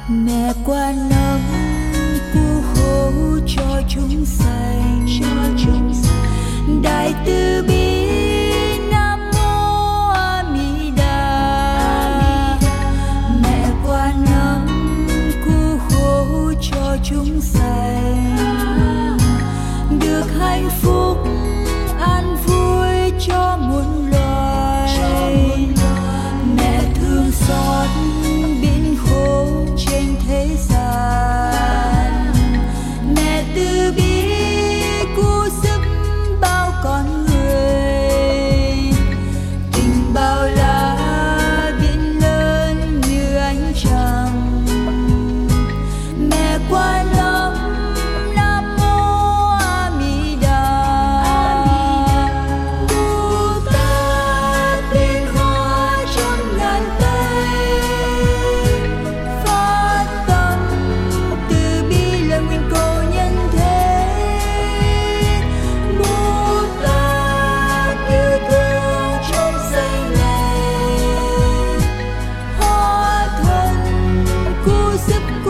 Mẹ qua nắng cứu khổ cho chúng sanh, đại từ bi Nam Mô A Di Đà. Mẹ qua nắng cứu khổ cho chúng sanh, được hạnh phúc an vui cho muôn loài. Mẹ thương xót biến khổ trên thế gian, mẹ từ bi cứu giúp bao con người. Tình bao la biển lớn như ánh trăng, mẹ qua năm Nam Mô A Di Đà. Bồ Tát biến hóa trong ngàn tay, phát tâm từ bi là nguyện cầu nhân thế. Bồ Tát yêu thương chúng sanh này, hóa thân cứu giúp